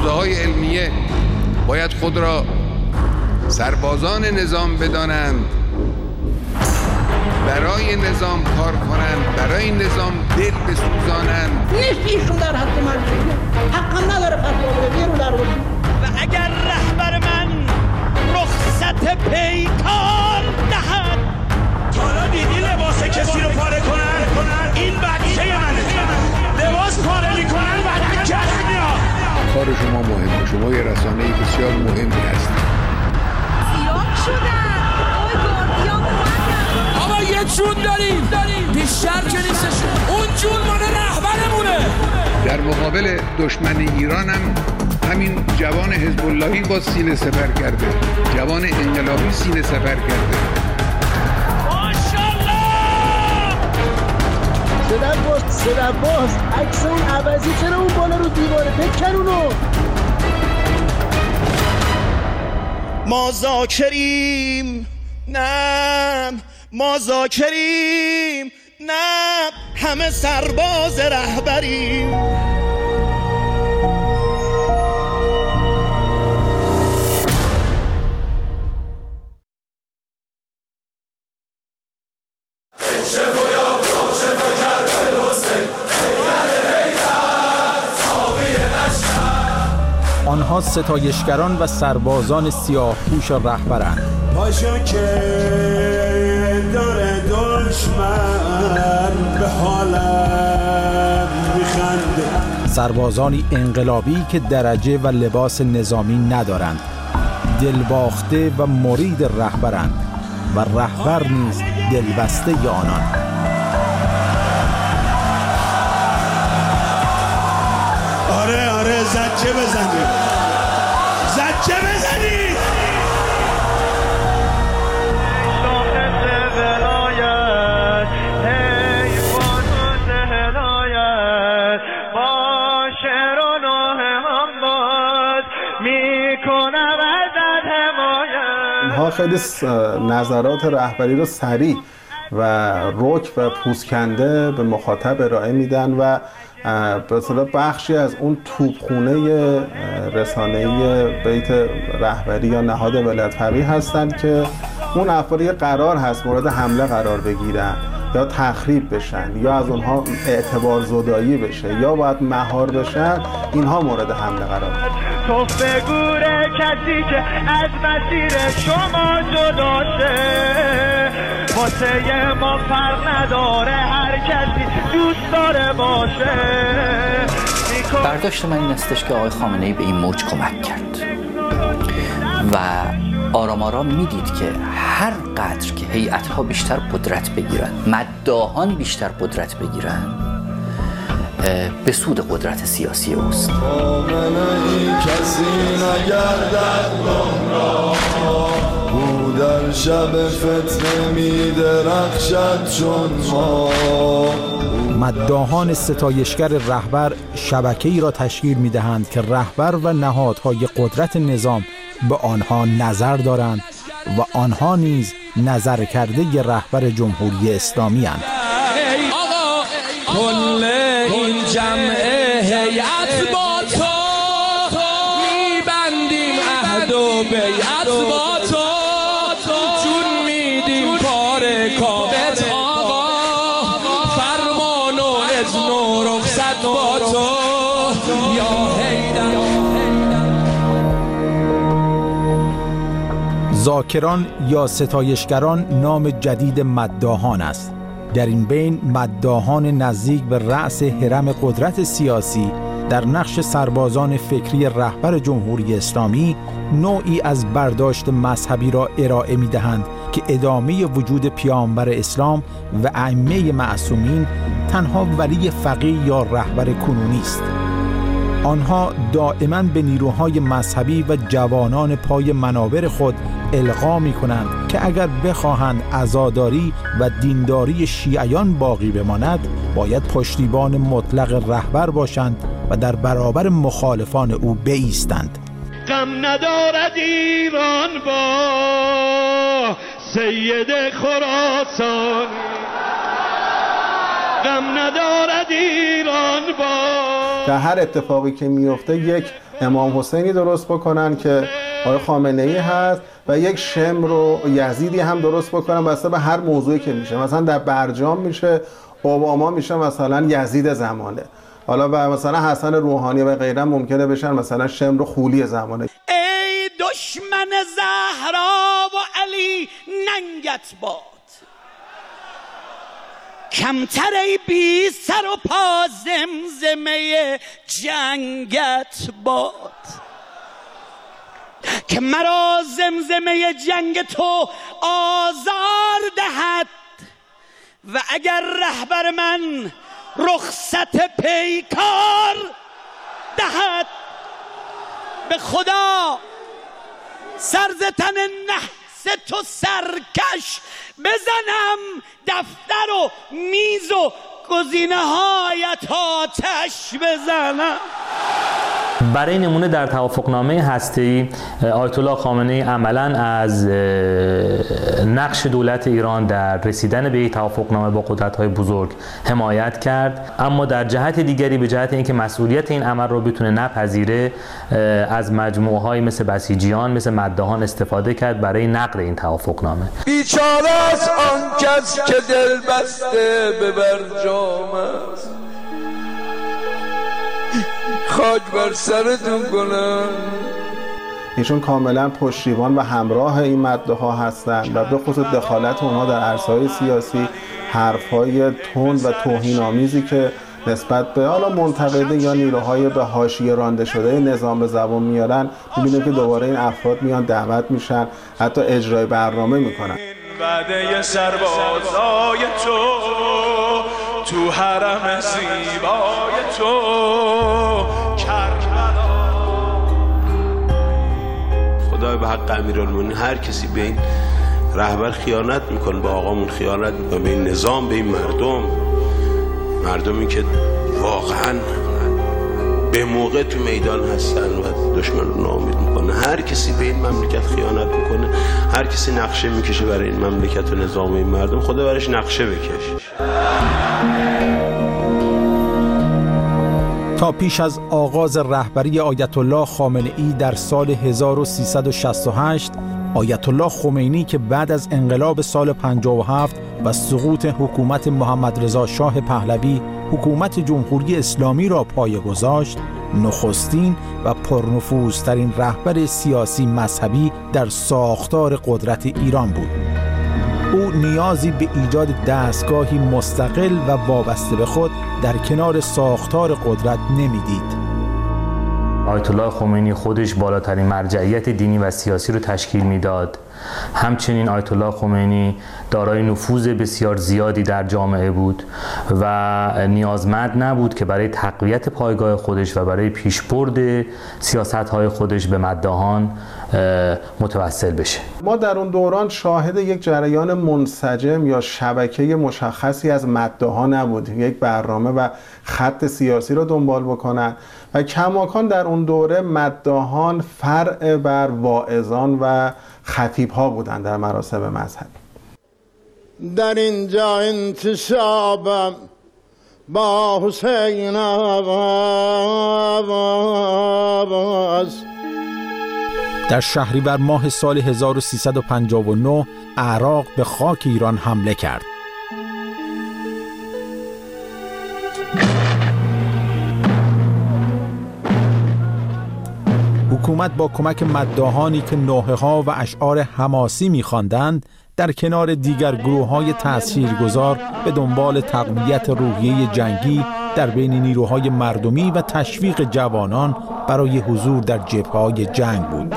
حوزه‌های علمیه باید خود را سربازان نظام بدانند، برای نظام کار کنند، برای نظام دل بسوزانند. نیست ایشون در حق من حقم نداره فتوا بده، بیرون در بود. و اگر رهبر من رخصت پیکار دهد، حالا دیدی لباس کسی رو پاره کنن؟ این بچه منه، لباس پاره میکنن بعد کش میاد. کار شما مهمه، شما یه رسانه‌ای بسیار مهمی هستید. زیاد شدن آقای گاردیان اومدن. آقا یه جون داریم بیشتر که نیستش، اون جون مال رهبرمونه. در مقابل دشمن ایران هم همین جوان حزب اللهی با سینه سپر کرده، جوان انقلابی سینه سپر کرده. صدر باز عکس اون عوضی چرا اون بالا رو دیواره بکن اونو. ما ذاکریم نه، ما ذاکریم نه، همه سرباز رهبریم. آنها ستایشگران و سربازان سیاه‌پوش رهبرند. پاشو که داره دشمن به حالم میخنده. سربازانی انقلابی که درجه و لباس نظامی ندارند، دلباخته و مرید رهبرند و رهبر نیز دلبسته آنان. آره زجه بزنید، زجه بزنید. اینها خیلی نظرات رهبری رو سریع و رک و پوزکنده به مخاطب ارائه میدن و به اصطلاح بخشی از اون توپخونه رسانه‌ای بیت رهبری یا نهاد ولایت فقیه هستند که اون افرادی قرار هست مورد حمله قرار بگیرن یا تخریب بشن یا از اونها اعتبار زدایی بشه یا باید مهار بشن، اینها مورد حمله قرار بگیرن. تو فگور کسی که از مسیر شما جداشه، واسه ما فرق نداره هر کسی دوست داره باشه. برداشت من این استش که آقای خامنه‌ای به این موج کمک کرد و آرام آرام میدید که هر قدر که هیئت‌ها بیشتر قدرت بگیرن، مداحان بیشتر قدرت بگیرن، به سود قدرت سیاسی اوست. کسی نگردد گمراه، او در شب فتنه می‌درخشد چون ما. مداحان ستایشگر رهبر شبکه‌ای را تشکیل می‌دهند که رهبر و نهادهای قدرت نظام به آنها نظر دارند و آنها نیز نظر کرده رهبر جمهوری اسلامی اند. آقا کل این جمع هیئت با تو میبندیم عهد و بیعت با تو، جون میدیم کار کامت آقا، فرمان و اذن و رخصت با تو یا حیدر. ذاکران یا ستایشگران نام جدید مداحان است. در این بین مداحان نزدیک به رأس هرم قدرت سیاسی در نقش سربازان فکری رهبر جمهوری اسلامی نوعی از برداشت مذهبی را ارائه می‌دهند که ادامه وجود پیامبر اسلام و ائمه معصومین تنها ولی فقیه یا رهبر کنونی است. آنها دائما به نیروهای مذهبی و جوانان پای منابر خود القا می‌کنند که اگر بخواهند عزاداری و دینداری شیعیان باقی بماند، باید پشتیبان مطلق رهبر باشند و در برابر مخالفان او بایستند. غم ندارد ایران با سید خراسانی، غم ندارد ایران با. در هر اتفاقی که میفته یک امام حسینی درست بکنن که آقای خامنه‌ای هست و یک شمر و یزیدی هم درست بکنن بسته به هر موضوعی که میشه. مثلا در برجام میشه اوباما میشه مثلا یزید زمانه، حالا و مثلا حسن روحانی و غیره ممکنه بشن مثلا شمر و خولی زمانه. ای دشمن زهرا و علی ننگت باد، کمتر ای بی سر و پا زمزمه جنگت باد، که مرا زمزمه جنگ تو آزار دهد و اگر رهبر من رخصت پیکار دهد، به خدا سرزتن نحس تو سرکش بزنم دفتر و میز و گزینه هایت آتش بزنم. برای نمونه در توافقنامه هسته‌ای آیت الله خامنه‌ای عملاً از نقش دولت ایران در رسیدن به یک توافقنامه با قدرت‌های بزرگ حمایت کرد، اما در جهت دیگری به جهت اینکه مسئولیت این عمل رو بتونه نپذیره از مجموعه‌های مثل بسیجیان مثل مداحان استفاده کرد برای نقض این توافقنامه. بیچاره است آن کس که دل بسته به برجام است، خاک بر سرتون کنن. ایشون کاملا پشتیبان و همراه این مداح‌ها هستند و به خصوص دخالت اونها در عرصه‌های سیاسی، حرف‌های تند و توهین‌آمیزی که نسبت به حالا منتقدین یا نیروهای به حاشیه رانده شده نظام به زبان میارن، می‌بینیم که دوباره این افراد میان دعوت میشن، حتی اجرای برنامه میکنن. وعده سربازای تو حرم زیبای تو کربلا. خدای به حق امیرالمومنین هر کسی به این رهبر خیانت میکنه، به آقامون خیانت میکنه، به این نظام، به این مردمی که واقعا به موقع تو میدان هستن و دشمن رو ناامید میکنه. هر کسی به این مملکت خیانت میکنه، هر کسی نقشه میکشه برای این مملکت و نظام این مردم، خدا برش نقشه بکشه. تا پیش از آغاز رهبری آیت الله خامنه‌ای در سال 1368 آیت الله خمینی که بعد از انقلاب سال 57 و سقوط حکومت محمد رضا شاه پهلوی حکومت جمهوری اسلامی را پایه گذاشت، نخستین و پرنفوذترین رهبر سیاسی مذهبی در ساختار قدرت ایران بود. او نیازی به ایجاد دستگاهی مستقل و وابسته به خود در کنار ساختار قدرت نمیدید. آیت الله خمینی خودش بالاترین مرجعیت دینی و سیاسی رو تشکیل میداد. همچنین آیت الله خمینی دارای نفوذ بسیار زیادی در جامعه بود و نیازمند نبود که برای تقویت پایگاه خودش و برای پیشبرد سیاست‌های خودش به مداحان متوسل بشه. ما در اون دوران شاهد یک جریان منسجم یا شبکه مشخصی از مداحان نبودیم، یک برنامه و خط سیاسی رو دنبال بکنن و کماکان در اون دوره مداحان فرع بر واعظان و خطیب‌ها بودند در مراسم مذهبی. در اینجا انتصابم با حسین است. در شهریور ماه سال 1359 عراق به خاک ایران حمله کرد. حکومت با کمک مداحانی که نوحه‌ها و اشعار حماسی می‌خواندند در کنار دیگر گروه‌های تاثیرگذار به دنبال تقویت روحیه جنگی در بین نیروهای مردمی و تشویق جوانان برای حضور در جبهه‌های جنگ بود.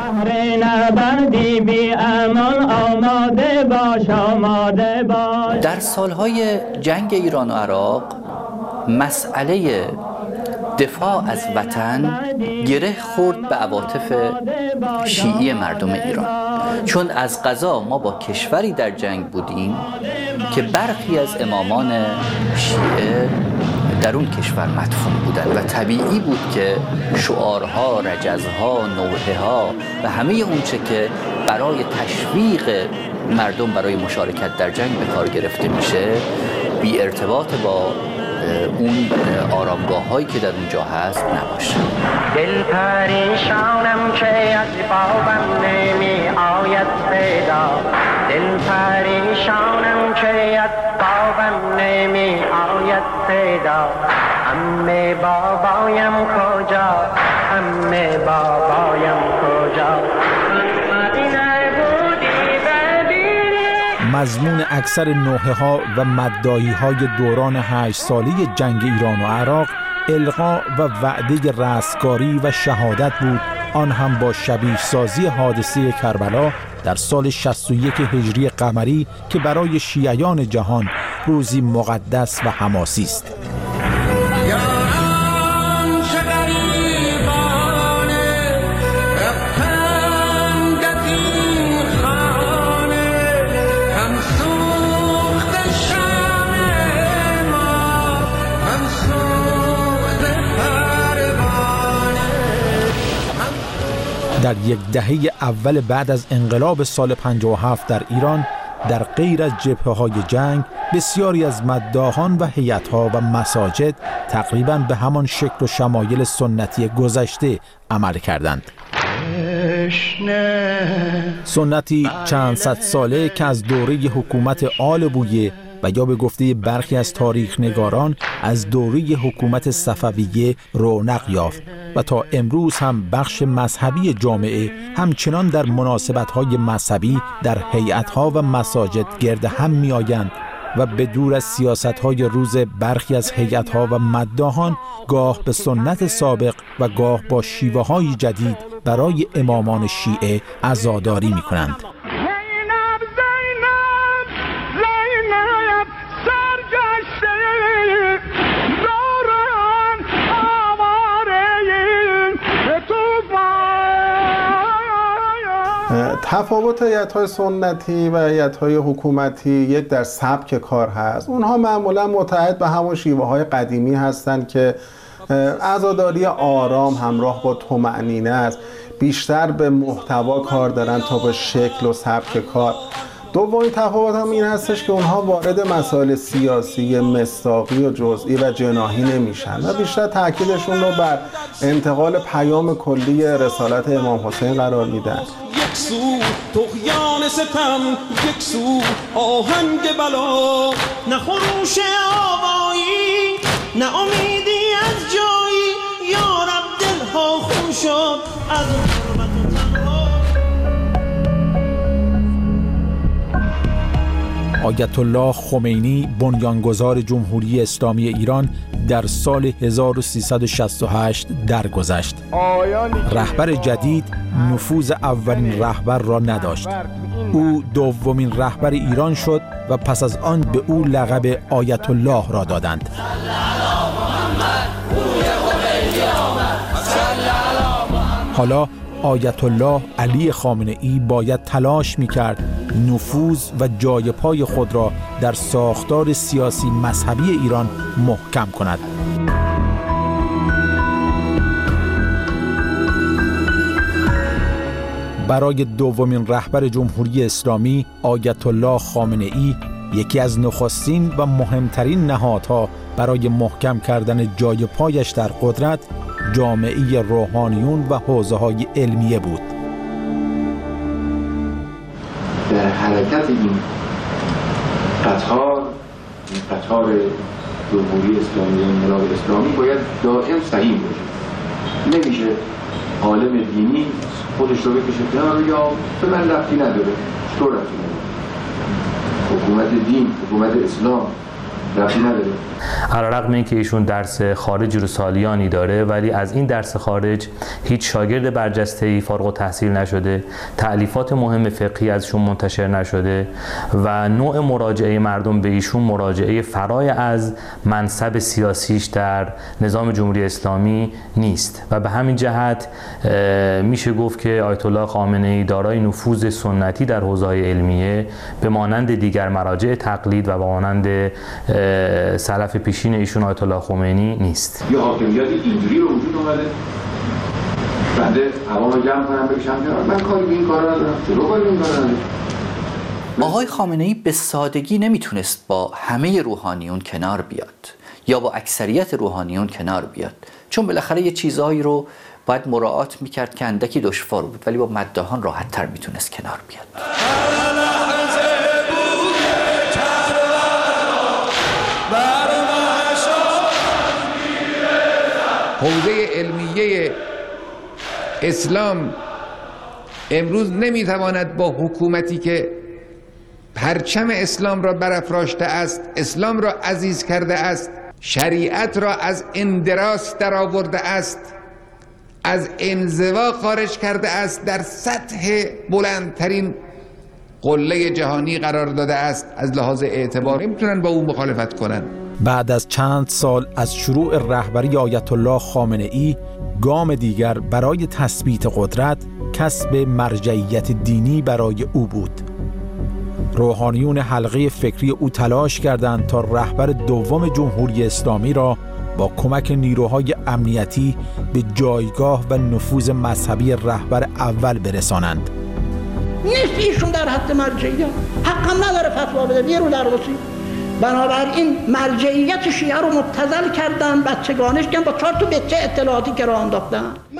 در سالهای جنگ ایران و عراق مسئله دفاع از وطن گره خورد به عواطف شیعی مردم ایران، چون از قضا ما با کشوری در جنگ بودیم که برخی از امامان شیعه در اون کشور مدفون بودند و طبیعی بود که شعارها، رجزها، نوحه‌ها و همه اون چه که برای تشویق مردم برای مشارکت در جنگ به کار گرفته میشه بی ارتباط با اون آرامگاه هایی که در اونجا هست نباشه. دل پریشانم که از بابم نمی آید پیدا، دل پریشانم که از بابم نمی آید پیدا. عمه بابایم کجا، عمه بابایم کجا. مضمون اکثر نوحه ها و مداحی های دوران 8 ساله جنگ ایران و عراق القا و وعده رستگاری و شهادت بود، آن هم با شبیه سازی حادثه کربلا در سال 61 هجری قمری که برای شیعیان جهان روزی مقدس و حماسی است. در یک دهه اول بعد از انقلاب سال 57 در ایران، در غیر از جبهه‌های جنگ، بسیاری از مداحان و هیئت‌ها و مساجد تقریباً به همان شکل و شمایل سنتی گذشته عمل کردند. سنتی چند صد ساله که از دوره حکومت آل بویه و یا به گفته برخی از تاریخ نگاران از دوره حکومت صفویه رونق یافت و تا امروز هم بخش مذهبی جامعه همچنان در مناسبت‌های مذهبی در هیئت‌ها و مساجد گرد هم می‌آیند و به دور از سیاست‌های روز برخی از هیئت‌ها و مداحان گاه به سنت سابق و گاه با شیوه‌های جدید برای امامان شیعه عزاداری می‌کنند. تفاوت هیئت‌های سنتی و هیئت‌های حکومتی یک در سبک کار هست. اونها معمولا متحد به همون شیوه‌های قدیمی هستند که عزاداری آرام همراه با طمأنینه است. بیشتر به محتوا کار دارن تا به شکل و سبک کار. دومین تفاوت هم این هستش که اونها وارد مسائل سیاسی مصداقی و جزئی و جناحی نمیشن و بیشتر تاکیدشون رو بر انتقال پیام کلی رسالت امام حسین قرار میدن. یک سو طغیان ستم، یک سو آهنگ بلا، نه خروش آوایی، نه امیدی از جایی، یارب دلها خون شد از غربت و تنها. آیت الله خمینی بنیانگذار جمهوری اسلامی ایران در سال 1368 درگذشت. رهبر جدید نفوذ اولین رهبر را نداشت. او دومین رهبر ایران شد و پس از آن به او لقب آیت الله را دادند. حالا آیت الله علی خامنه‌ای باید تلاش می‌کرد نفوذ و جای پای خود را در ساختار سیاسی مذهبی ایران محکم کند. برای دومین رهبر جمهوری اسلامی آیت الله خامنه‌ای یکی از نخستین و مهمترین نهادها برای محکم کردن جای پایش در قدرت جامعه روحانیون و حوزه‌های علمیه بود. در حرکت این قطار جمهوری اسلامی، انقلاب اسلامی باید دائم صحیح باشه. نمیشه عالم دینی خودش رو بکشه کنار یا به من ربطی نداره. چطور ربطی نداره؟ حکومت دین، حکومت اسلام ربطی نداره. علیرغم اینکه ایشون درس خارجی رو سالیانی داره، ولی از این درس خارج هیچ شاگرد برجسته‌ای فارغ التحصیل نشده، تألیفات مهم فقهی ازشون منتشر نشده و نوع مراجعه مردم به ایشون مراجعه فرای از منصب سیاسیش در نظام جمهوری اسلامی نیست و به همین جهت میشه گفت که آیت الله خامنه‌ای دارای نفوذ سنتی در حوزه‌های علمیه به مانند دیگر مراجع تقلید و به مانند سلف پیشین ایشون آیت الله خمینی نیست. یه حاکمیت اینجوری رو وجود اومده، بنده عوام جمع کنم بکشم کنار، من کاری به این کارا ندارم، چرا کاری به این کارا ندارم؟ آقای خامنه‌ای به سادگی نمیتونست با همه روحانیون کنار بیاد. یا با اکثریت روحانیون کنار بیاد، چون بالاخره یه چیزهایی رو باید مراعات میکرد که اندکی دشوار بود، ولی با مداحان راحت تر میتونست کنار بیاد. حوزه علمیه اسلام امروز نمیتواند با حکومتی که پرچم اسلام را برافراشته است، اسلام را عزیز کرده است، شریعت را از اندراس درآورده است، از انزوا خارج کرده است، در سطح بلندترین قله جهانی قرار داده است، از لحاظ اعتبار نمیتونن با او مخالفت کنن. بعد از چند سال از شروع رهبری آیت الله خامنه ای، گام دیگر برای تثبیت قدرت کسب مرجعیت دینی برای او بود. روحانیون حلقه فکری او تلاش کردند تا رهبر دوم جمهوری اسلامی را با کمک نیروهای امنیتی به جایگاه و نفوذ مذهبی رهبر اول برسانند. نیست ایشون در حد مرجعیت، حقم نداره فتوا بده، بیرون در رسی. بنابراین مرجعیت شیعه رو مبتذل کردن، بچگانش کردن، با 4 تا بچه اطلاعاتی که راه انداختن.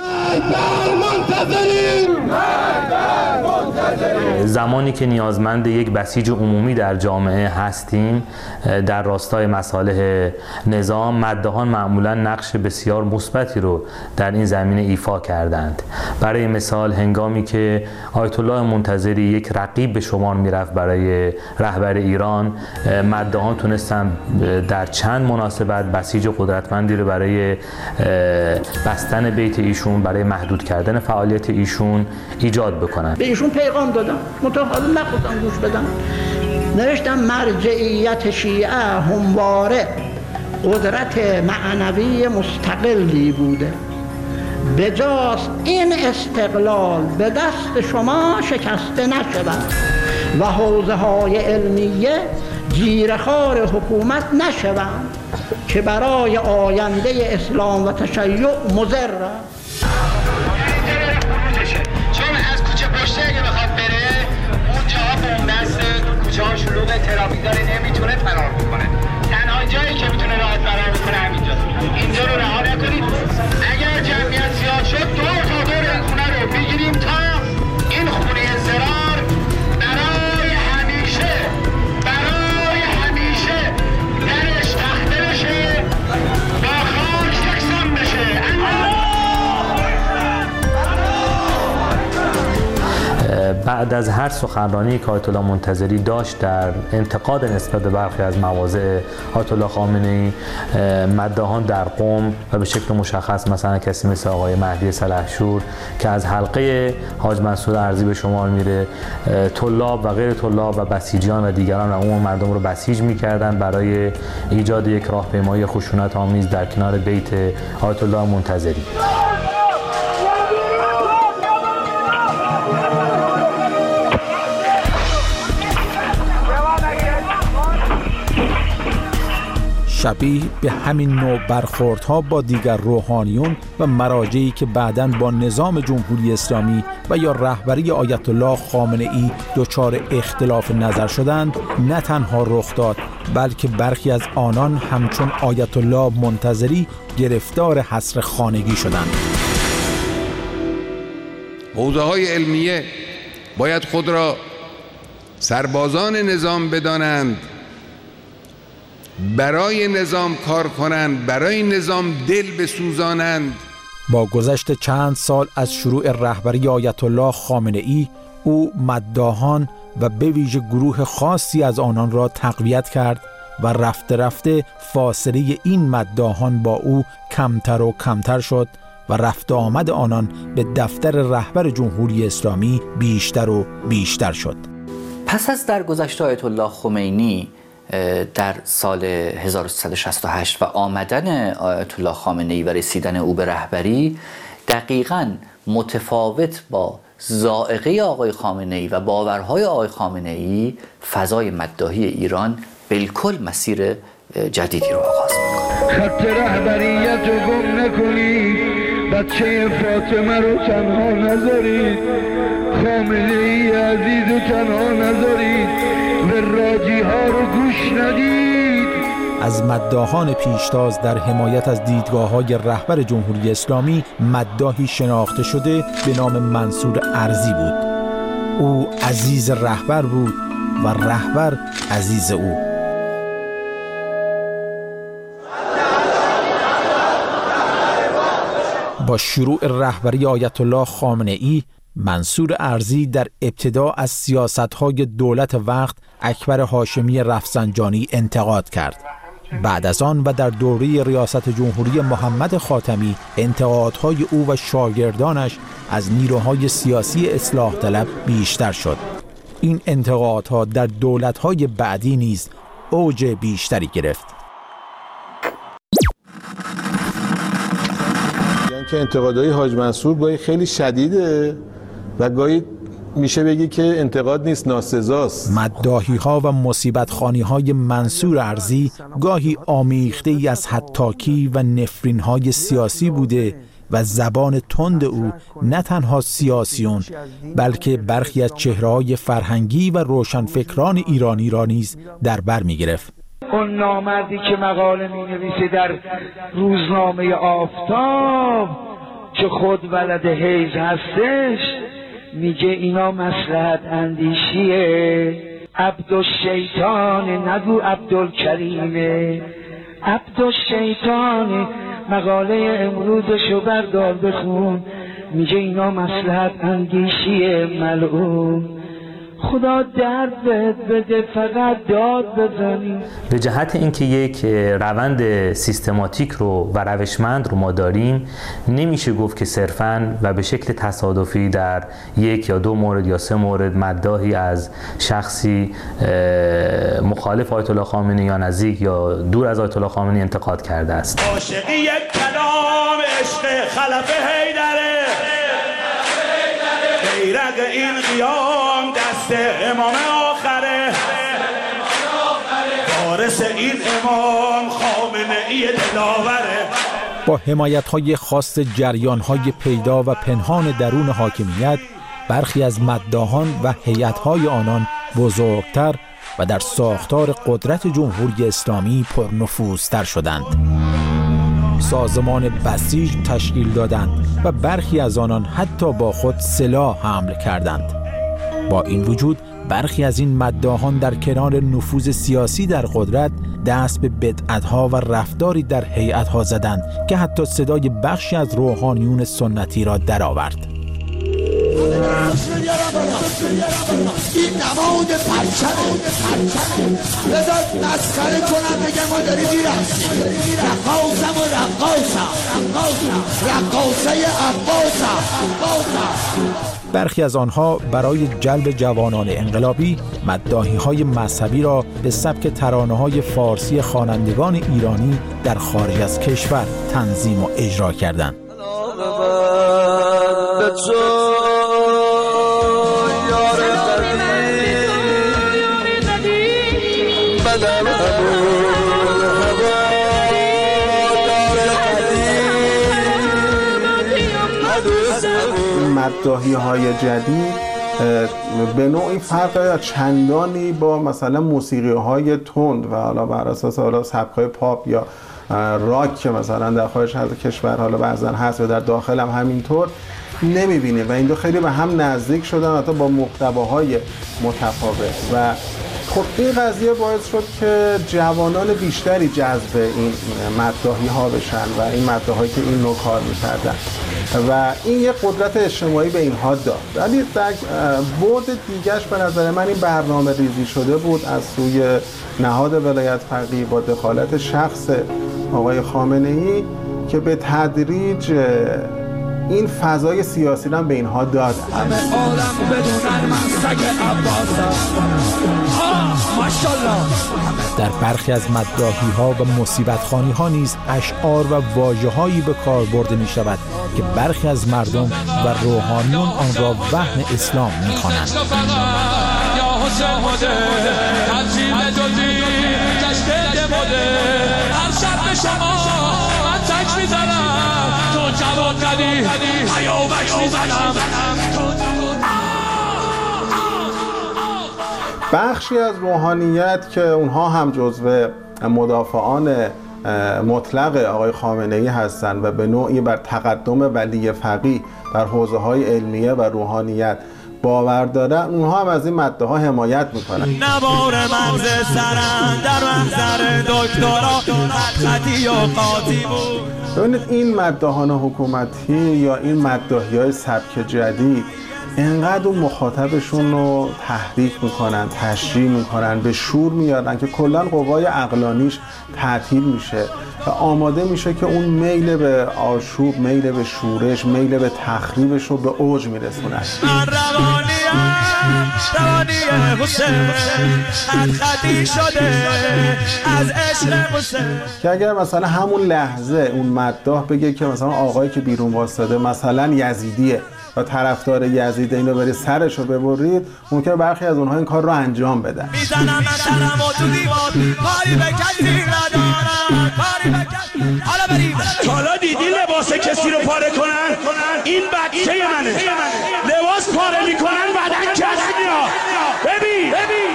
زمانی که نیازمند یک بسیج عمومی در جامعه هستیم در راستای مصالح نظام، مداحان معمولا نقش بسیار مثبتی رو در این زمینه ایفا کردند. برای مثال هنگامی که آیت الله منتظری یک رقیب به شمار میرفت برای رهبر ایران، مداحان تونستن در چند مناسبت بسیج قدرتمندی رو برای بستن بیت ایشون، برای محدود کردن فعالیت ایشون ایجاد بکنن. به ایشون پیغام دادم، متأخرا نخواستم گوش بدم. نوشتم مرجعیت شیعه همواره قدرت معنوی مستقلی بوده، بجاست این استقلال به دست شما شکسته نشود و حوزه های علمیه گیره‌خوار حکومت نشوند که برای آینده اسلام و تشیع مضر است. چون از کوچه پشتی اگه بخواد بره اونجاها بومدست، کوچه ها شلوغ، ترافیک داره، نمیتونه فرار بکنه. تنها جایی که میتونه راحت فرار بکنه همینجاست. اینجا رو رها نکنید. اگر جمعیت زیاد شد دور تا دور این خونه رو بگیریم تا این خونه زرار برای همیشه درش تخته بشه، با خاک یکسان بشه. بعد از هر سخنرانی که آیت الله منتظری داشت در انتقاد نسبت به برخی از مواضع آیت الله خامنه ای، مداحان در قم و به شکل مشخص مثلا کسی مثل آقای مهدی سلحشور که از حلقه حاج منصور ارضی به شمار میره، طلاب و غیر طلاب و بسیجیان و دیگران و عموم مردم رو بسیج میکردن برای ایجاد یک راهپیمایی خشونت آمیز در کنار بیت آیت الله منتظری. شبیه به همین نوع برخوردها با دیگر روحانیون و مراجعی که بعداً با نظام جمهوری اسلامی و یا رهبری آیت الله خامنه ای دچار اختلاف نظر شدند نه تنها رخ داد، بلکه برخی از آنان همچون آیت الله منتظری گرفتار حصر خانگی شدند. حوزه‌های علمیه باید خود را سربازان نظام بدانند، برای نظام کار کنند، برای نظام دل بسوزانند. با گذشت چند سال از شروع رهبری آیت الله خامنه ای، او مداحان و به ویژه گروه خاصی از آنان را تقویت کرد و رفته رفته فاصله این مداحان با او کمتر و کمتر شد و رفت آمد آنان به دفتر رهبر جمهوری اسلامی بیشتر و بیشتر شد. پس از درگذشت آیت الله خمینی در سال 1368 و آمدن آیت الله خامنه ای و رسیدن او به رهبری، دقیقاً متفاوت با ذائقه آقای خامنه ای و باورهای آقای خامنه ای، فضای مداحی ایران بالکل مسیر جدیدی رو آغاز می‌کنه. خط رهبریت رو گم نکنید، بچه فاطمه رو تنها نذارید، خامنه ای عزیز رو تنها نذارید، به راجی ها رو گوش ندید، از مداحان پیشتاز در حمایت از دیدگاه‌های رهبر جمهوری اسلامی مداحی شناخته شده به نام منصور ارزی بود. او عزیز رهبر بود و رهبر عزیز او. با شروع رهبری آیت الله خامنه‌ای، منصور ارزی در ابتدا از سیاست‌های دولت وقت اکبر هاشمی رفسنجانی انتقاد کرد. بعد از آن و در دوره ریاست جمهوری محمد خاتمی انتقادهای او و شاگردانش از نیروهای سیاسی اصلاح طلب بیشتر شد. این انتقادها در دولت‌های بعدی نیز اوج بیشتری گرفت. که انتقادهای حاج منصور گاهی خیلی شدیده و گاهی میشه بگی که انتقاد نیست، ناسزاست. مداحی‌ها و مصیبت‌خوانی‌های منصور ارزی گاهی آمیخته‌ای از حطاکی و نفرین‌های سیاسی بوده و زبان تند او نه تنها سیاسیون بلکه برخی از چهره‌های فرهنگی و روشنفکران ایرانی را نیز در بر می‌گرفت. اون نامردی که مقاله می‌نویسه در روزنامه آفتاب که خود ولد حیز هستش، میگه اینا مصلحت اندیشیه. عبدالشیطان نگو عبدالکریمه، عبدالشیطان. مقاله امروزشو بردار بخون، میگه اینا مصلحت اندیشیه. ملعون خدا درد بده، فقط داد بزنی. به جهت اینکه یک روند سیستماتیک رو و روشمند رو ما داریم، نمیشه گفت که صرفاً و به شکل تصادفی در یک یا دو مورد یا سه مورد مداحی از شخصی مخالف آیت الله خامنه‌ای یا نزدیک یا دور از آیت الله خامنه‌ای انتقاد کرده است. عاشقی یک کلام عشق خلف حیدره، بیرق این قیام دست امام آخره، وارث این امام خامنه‌ای دلاوره. با حمایت‌های خاص جریان‌های پیدا و پنهان درون حاکمیت، برخی از مداحان و هیئت‌های آنان بزرگتر و در ساختار قدرت جمهوری اسلامی پرنفوذتر شدند. سازمان بسیج تشکیل دادند و برخی از آنان حتی با خود سلاح حمل کردند. با این وجود برخی از این مداحان در کنار نفوذ سیاسی در قدرت دست به بدعت‌ها و رفتاری در هیئت‌ها زدند که حتی صدای بخشی از روحانیون سنتی را درآورد. این نماد پرچم بذار مسخره کنم بگم ما داریم میرقصیم. رقاصم و رقاصه عباسم. برخی از آنها برای جلب جوانان انقلابی مداحی‌های مذهبی را به سبک ترانه‌های فارسی خوانندگان ایرانی در خارج از کشور تنظیم و اجرا کردند. مداحی‌های جدید به نوعی فرق چندانی با مثلا موسیقی‌های تند و حالا بر اساس حالا سبک‌های پاپ یا راک که مثلا در خارج از کشور حالا بعضن هست و در داخل هم همینطور نمی‌بینه و این دو خیلی به هم نزدیک شدن، حتی با محتواهای متفاوت. و خب این قضیه باعث شد که جوانان بیشتری جذب این مداحی‌ها بشن و این مداحایی که این نوع کار می‌کردن و این یک قدرت اجتماعی به اینها داد. ولی در بعد دیگرش به نظر من این برنامه ریزی شده بود از سوی نهاد ولایت فقیه با دخالت شخص آقای خامنه‌ای که به تدریج این فضای سیاسی هم به اینها داد. همه عالم بدونن من سگ ماشاءالله. در برخی از مداحی‌ها و مصیبت‌خوانی‌ها نیز اشعار و واژه‌هایی به کار برده می‌شود که برخی از مردم و روحانیون آن را وهن اسلام می‌خوانند. بخشی از روحانیت که اونها هم جزو مدافعان مطلق آقای خامنه‌ای هستند و به نوعی بر تقدم ولی فقیه در حوزه‌های علمیه و روحانیت باور دارن، اونها هم از این مدعاها حمایت میکنن. نوار منز سرم در منظر دکترا خطی و قاطی بود. ببینید این مداحان حکومتی یا این مداحیای سبک جدید انقدر اون مخاطبشون رو تحریک میکنن، تشریح میکنن، به شور میارن که کلا قوای عقلانیش تعطیل میشه و آماده میشه که اون میل به آشوب، میل به شورش، میل به تخریبش رو به اوج میرسونن. من روانی حسین خطی شده از عشق حسین. که اگر مثلا همون لحظه اون مداح بگه که مثلا آقایی که بیرون واسطه مثلا یزیدیه و طرفدار یزید، اینو برید سرشو ببرید، ممکنه برخی از اونها این کار رو انجام بدن. میزنم مثلا و تو دیوار کاری به کسی ندارم، کاری به کسی. حالا بریم. حالا دیدی لباس کسی رو پاره کنن؟ این بچه منه. لباس پاره میکنن بدن کسی ها. ببین.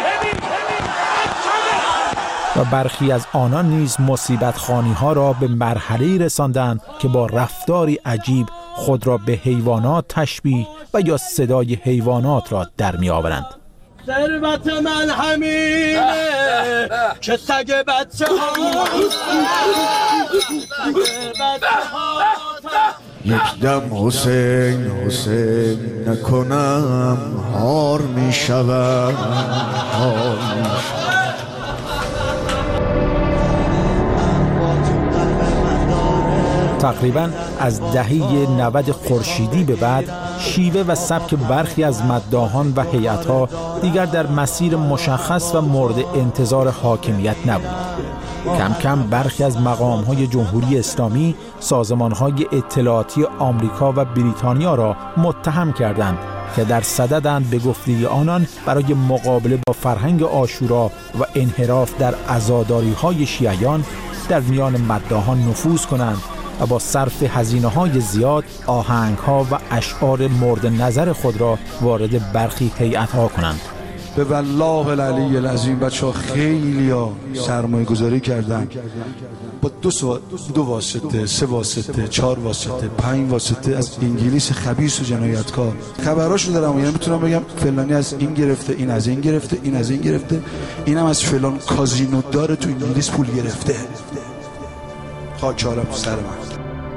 و برخی از آنان نیز مصیبت خوانی ها را به مرحله‌ای رساندند که با رفتاری عجیب خود را به حیوانات تشبیه و یا صدای حیوانات را در می آورند. ثروت من همینه که سگ بچه ها یک دم حسین حسین نکنم هار می شود، هار می شود. تقریباً از دهه 90 خورشیدی به بعد شیوه و سبک برخی از مداحان و هیئت‌ها دیگر در مسیر مشخص و مورد انتظار حاکمیت نبود. کم کم برخی از مقام‌های جمهوری اسلامی سازمان‌های اطلاعاتی آمریکا و بریتانیا را متهم کردند که در صددند به گفته آنان برای مقابله با فرهنگ عاشورا و انحراف در عزاداری‌های شیعیان در میان مداحان نفوذ کنند و با صرف هزینه‌های زیاد آهنگ‌ها و اشعار مورد نظر خود را وارد برخی هیئت‌ها کنند. به والله العلی العظیم بچه‌ها خیلی سرمایه گذاری کردن با دو واسطه، 3 واسطه، 4 واسطه، 5 واسطه از انگلیس خبیث و جنایتکار. خبراشو دارم، یعنی میتونم بگم فلانی از این گرفته، این از این گرفته، این از این گرفته، اینم از فلان کازینو داره تو انگلیس پول گرفته. خاک عالم تو سر من.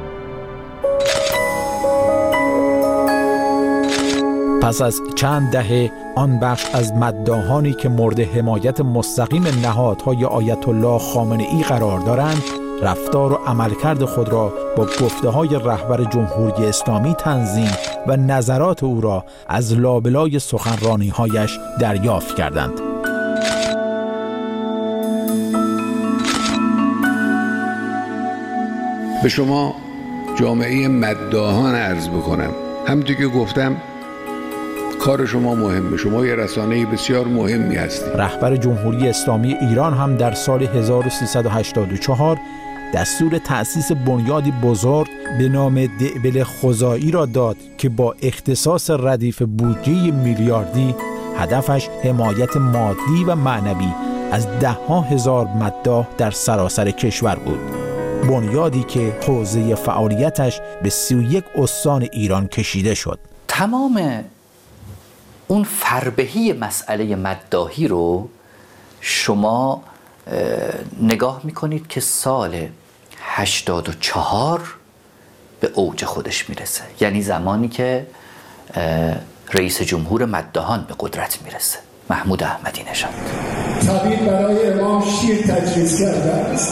پس از چند دهه آن بخش از مداحانی که مورد حمایت مستقیم نهادهای آیت الله خامنه‌ای قرار دارند، رفتار و عملکرد خود را با گفته‌های رهبر جمهوری اسلامی تنظیم و نظرات او را از لابلای سخنرانی‌هایش دریافت کردند. به شما جامعه مداحان عرض بکنم، همونطور که گفتم کار شما مهمه، شما یه رسانه بسیار مهمی هستید. رهبر جمهوری اسلامی ایران هم در سال 1384 دستور تأسیس بنیادی بزرگ به نام دعبل خزائی را داد که با اختصاص ردیف بودجه میلیاردی هدفش حمایت مادی و معنوی از 10,000 مداح در سراسر کشور بود. بنیادی که حوزه فعالیتش به 31 استان ایران کشیده شد. تمام اون فربهی مسئله مداحی رو شما نگاه میکنید که سال 84 به اوج خودش میرسه، یعنی زمانی که رئیس جمهور مداحان به قدرت میرسه، محمود احمدی نژاد. طبیب برای امام شیر تجویز کرده است،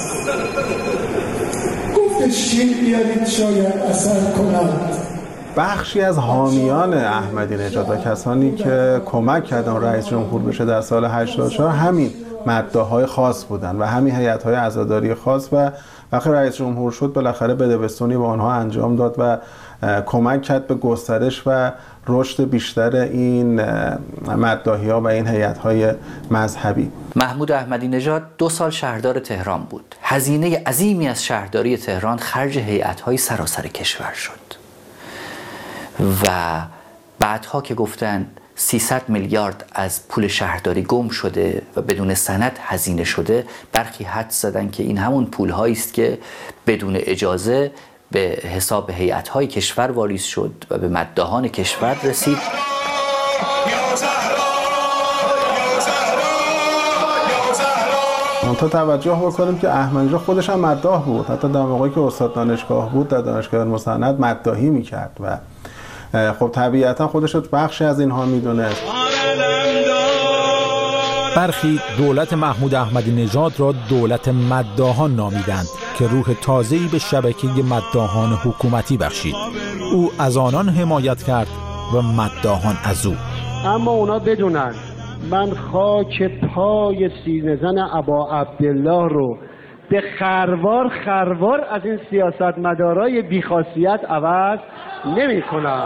گفت شیر بیارید شاید اثر کند. بخشی از حامیان احمدی نژاد و کسانی که کمک کردن رئیس جمهور بشه در سال 84 همین مداح‌های خاص بودن و همین هیئت‌های عزاداری خاص، و وقتی رئیس جمهور شد بالاخره بدبستونی به آنها انجام داد و کمک کرد به گسترش و رشد بیشتر این مداحی‌ها و این هیئت‌های مذهبی. محمود احمدی نژاد 2 سال شهردار تهران بود. هزینه عظیمی از شهرداری تهران خرج هیئت‌های سراسر کشور شد و بعدها که گفتن 300 میلیارد از پول شهرداری گم شده و بدون سند هزینه شده، برخی حدس زدن که این همون پول‌هایی است که بدون اجازه به حساب هیئت‌های کشور واریز شد و به مداحان کشور رسید. منتها توجه بکنیم که احمدی نژاد خودش هم مداح بود، حتی در موقعی که استاد دانشگاه بود در دانشگاه مسند مداحی میکرد و خب طبیعتا خودش بخشی از اینها میدونست. برخی دولت محمود احمدی نژاد را دولت مداحان نامیدند که روح تازه‌ای به شبکه مداحان حکومتی بخشید. او از آنان حمایت کرد و مداحان از او. اما اونا بدونن من خاک پای سینه‌زن ابا عبدالله رو به خروار از این سیاستمدارای بیخاصیت عوض نمی کنم.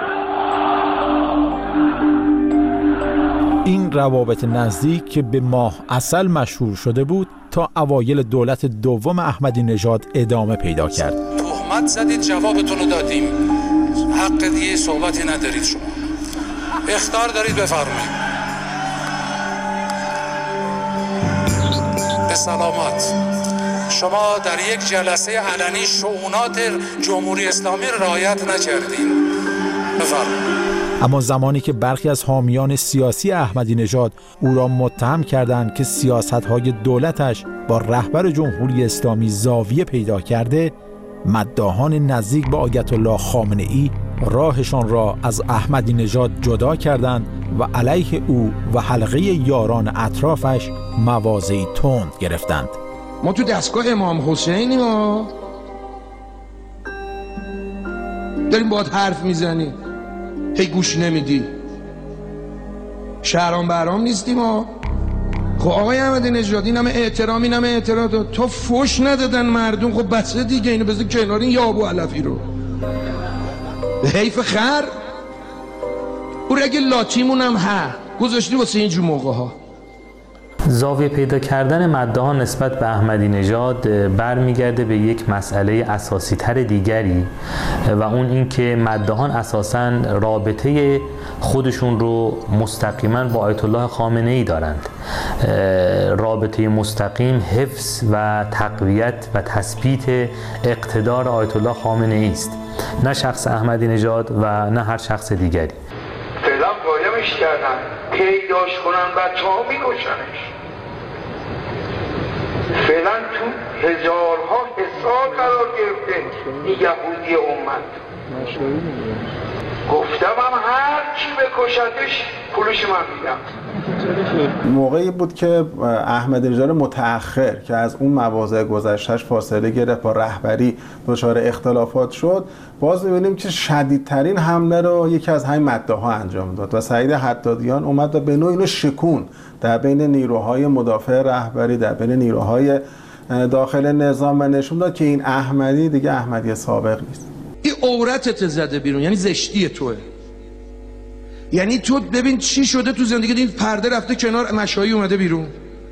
این روابط نزدیک که به ماه عسل مشهور شده بود تا اوایل دولت دوم احمدی نژاد ادامه پیدا کرد. تهمت زدید، جوابتون رو دادیم، حق دیگه صحبتی ندارید، شما اخطار دارید، بفرمایید. به سلامت. شما در یک جلسه علنی شؤونات جمهوری اسلامی رعایت نکردین. بفرمایید. اما زمانی که برخی از حامیان سیاسی احمدی نژاد او را متهم کردند که سیاست‌های دولتش با رهبر جمهوری اسلامی زاویه پیدا کرده، مداحان نزدیک به آیت الله خامنه‌ای راهشان را از احمدی نژاد جدا کردند و علیه او و حلقه یاران اطرافش مواضعی تند گرفتند. ما تو دستگاه امام حسینیم ها، داریم باهات حرف میزنیم، هی گوش نمیدی. شهرام برام نیستیم ها. خب آقای احمدی نژاد این همه احترام، این همه اعتراض، تو فوش ندادن مردم، خب بسه دیگه، اینو بذار کنار این یا ابو علفی رو. حیف خر او اگه لاتیمون هم گذاشتی واسه اینجور موقع ها. زاویه پیدا کردن مداحان نسبت به احمدی نژاد برمیگرده به یک مسئله اساسی تر دیگری و اون این که مداحان اساساً رابطه خودشون رو مستقیما با آیت الله خامنه‌ای دارند. رابطه مستقیم حفظ و تقویت و تثبیت اقتدار آیت الله خامنه‌ای است، نه شخص احمدی نژاد و نه هر شخص دیگری. فعلا قایمش کردن، پیداش کنن بچه‌ها میکشنش. فعلا تو هزارها حصار قرار گرفته این یهودی امت. گفتم هم هر چی بکشتش پولش من میدم. موقعی بود که احمدی نژاد متأخر که از اون مواضع گذشتهش فاصله گرفت، با رهبری دچار اختلافات شد، باز می‌بینیم که شدیدترین حمله رو یکی از همین مداح‌ها انجام داد و سعید حدادیان اومد و به نوعی اینو شکون در بین نیروهای مدافع رهبری، در بین نیروهای داخل نظام، و نشون داد که این احمدی دیگه احمدی سابق نیست. این عورتت زده بیرون، یعنی زشتی توه. یعنی تو ببین چی شده تو زندگی، این پرده رفته کنار، مشایی اومده بیرون.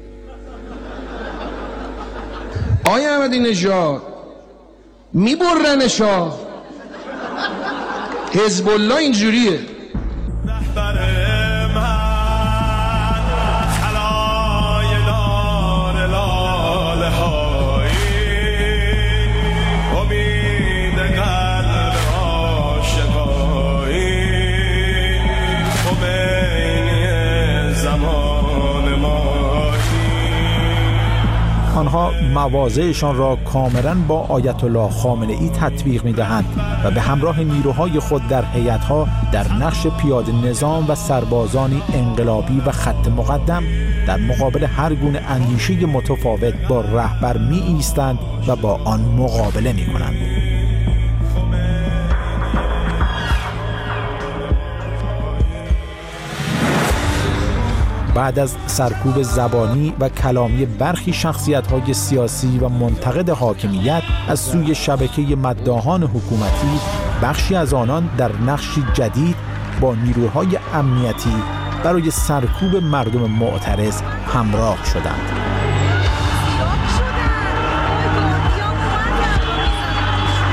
آیا احمدی نژاد میبرنشا، حزب الله اینجوریه. آنها مواضعشان را کاملا با آیت الله خامنه‌ای تطبیق می‌دهند و به همراه نیروهای خود در هیئت‌ها در نقش پیاده نظام و سربازانی انقلابی و خط مقدم در مقابل هر گونه اندیشه متفاوت با رهبر می‌ایستند و با آن مقابله می‌کنند. بعد از سرکوب زبانی و کلامی برخی شخصیت‌های سیاسی و منتقد حاکمیت از سوی شبکه مداحان حکومتی، بخشی از آنان در نقشی جدید با نیروهای امنیتی برای سرکوب مردم معترض همراه شدند.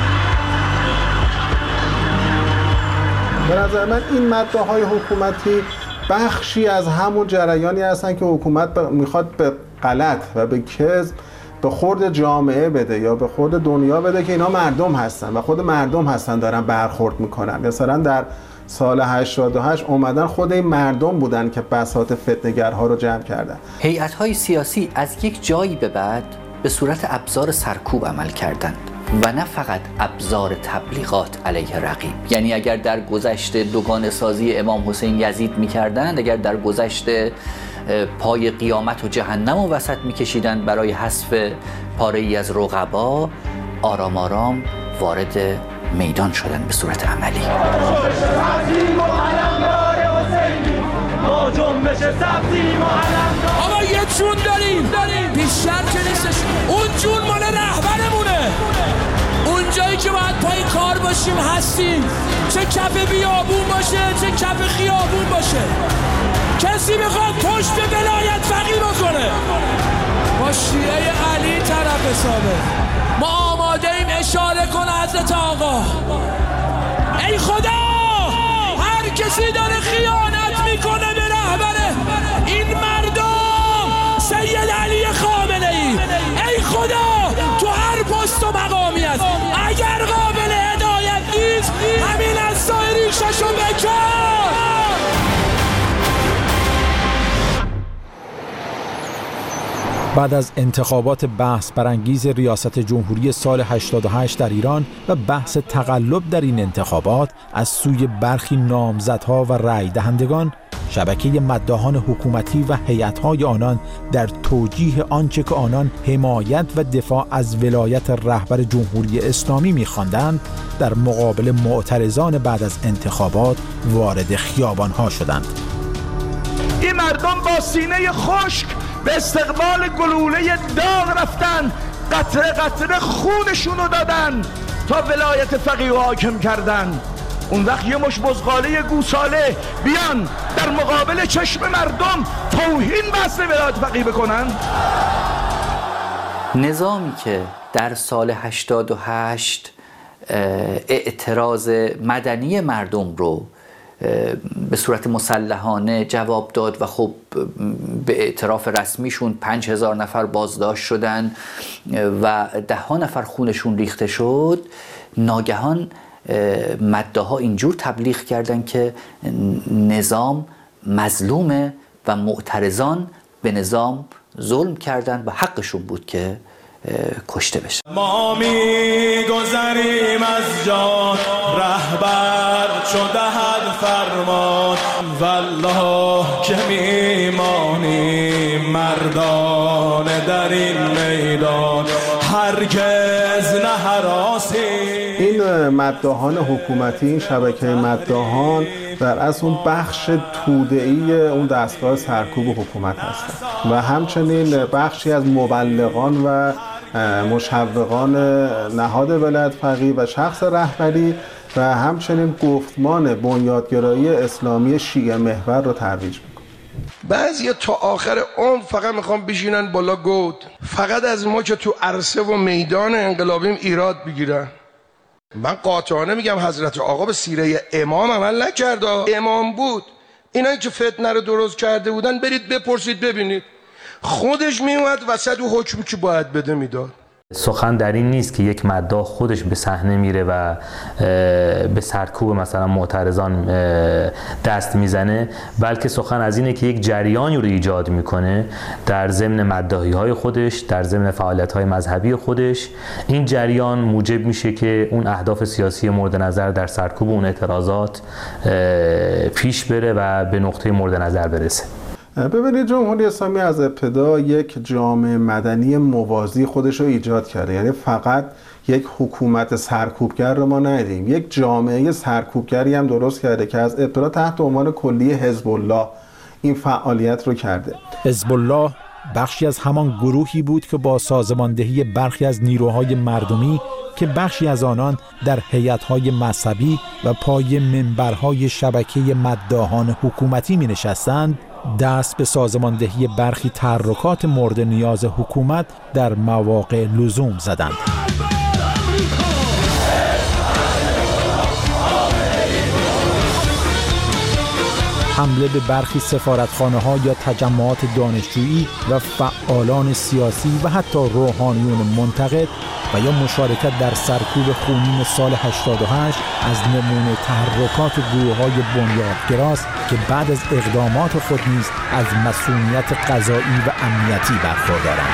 به نظر من این مداح‌های حکومتی بخشی از همون جریانی هستن که حکومت میخواد به غلط و به کذب به خورد جامعه بده یا به خورد دنیا بده که اینا مردم هستن و خود مردم هستن دارن برخورد میکنن. مثلا در سال 88 اومدن خود این مردم بودن که بساط فتنه‌گرها رو جمع کردن. هیئت‌های سیاسی از یک جایی به بعد به صورت ابزار سرکوب عمل کردند و نه فقط ابزار تبلیغات علیه رقیب. یعنی اگر در گذشته دوگانه سازی امام حسین یزید می‌کردند، اگر در گذشته پای قیامت و جهنم و وسط می‌کشیدند برای حذف پاره‌ای از رقبا، آرام آرام وارد میدان شدن به صورت عملی. آقا یه جون داریم بیشتر که نیستش، اون جون مال رهبرمونه. اونجایی که باید پای کار باشیم هستیم، چه کف بیابون باشه چه کف خیابون باشه. کسی میخواد پشت به ولایت فقیه بکنه با شیعه علی طرف حسابه. ما آماده ایم اشاره کنه حضرت آقا. ای خدا هر کسی داره خیانت میکنه به رهبره این مردم سید علی خامنه ای، ای خدا تو هر پست و مقامی است، اگر قابل هدایت نیست همین از سای ریششو بکن. بعد از انتخابات بحث برانگیز ریاست جمهوری سال 88 در ایران و بحث تقلب در این انتخابات از سوی برخی نامزدها و رأی دهندگان، شبکه مداحان حکومتی و هیئت‌های آنان در توجیه آنچه که آنان حمایت و دفاع از ولایت رهبر جمهوری اسلامی می‌خواندند، در مقابل معترضان بعد از انتخابات وارد خیابان‌ها شدند. این مردم با سینه خشک به استقبال گلوله داغ رفتن، قطره قطره خونشونو دادن تا ولایت فقیه حاکم کردن. اون وقت یه مش بزغاله گوساله بیان در مقابل چشم مردم توهین بحث ولایت فقیه بکنن. نظامی که در سال 88 اعتراض مدنی مردم رو به صورت مسلحانه جواب داد و خب به اعتراف رسمیشون 5000 نفر بازداشت شدن و 10 نفر خونشون ریخته شد، ناگهان مداحا اینجور تبلیغ کردن که نظام مظلومه و معترضان به نظام ظلم کردن و حقشون بود که کشته بشه. ما می‌گذریم از جان رهبر چو دهد فرمان، والله که میمانیم مردان در این میدان، هرگز نه هراسی. این مداحان حکومتی، این شبکه مداحان در اصل اون بخش توده‌ای اون دستگاه سرکوب حکومت هستند و همچنین بخشی از مبلغان و مشوقان نهاد ولایت فقیه و شخص رهبری و همچنین گفتمان بنیادگرایی اسلامی شیعه محور رو ترویج میکنه. بعضی تا آخر عمر فقط میخوام بشینن بالا گود، فقط از ما که تو عرصه و میدان انقلابیم ایراد بگیرن. من قاطعانه میگم حضرت آقا به سیره امام عمل نکرد. امام بود. اینایی که فتنه رو درست کرده بودن برید بپرسید ببینید، خودش میومد وسط و حکمی که باید بده میداد. سخن در این نیست که یک مداح خودش به صحنه میره و به سرکوب مثلا معترضان دست میزنه، بلکه سخن از اینه که یک جریانی رو ایجاد میکنه در ضمن مداحی های خودش، در ضمن فعالیت های مذهبی خودش. این جریان موجب میشه که اون اهداف سیاسی مورد نظر در سرکوب اون اعتراضات پیش بره و به نقطه مورد نظر برسه. ببینید جمهوری اسلامی از ابتدا یک جامعه مدنی موازی خودش رو ایجاد کرده، یعنی فقط یک حکومت سرکوبگر رو ما ندیدیم، یک جامعه سرکوبگری هم درست کرده که از ابتدا تحت عنوان کلی حزب الله این فعالیت رو کرده. حزب الله بخشی از همان گروهی بود که با سازماندهی برخی از نیروهای مردمی که بخشی از آنان در هیئت‌های مذهبی و پای منبرهای شبکه مداحان حکومتی می‌نشستند، دست به سازماندهی برخی تحرکات مورد نیاز حکومت در مواقع لزوم زدند. حمله به برخی سفارتخانه‌ها یا تجمعات دانشجویی و فعالان سیاسی و حتی روحانیون منتقد و یا مشارکت در سرکوب خونین سال 88 از نمونه تحرکات گروه‌های بنیادگراست که بعد از اقدامات خود نیز از مسئولیت قضایی و امنیتی برخوردارند.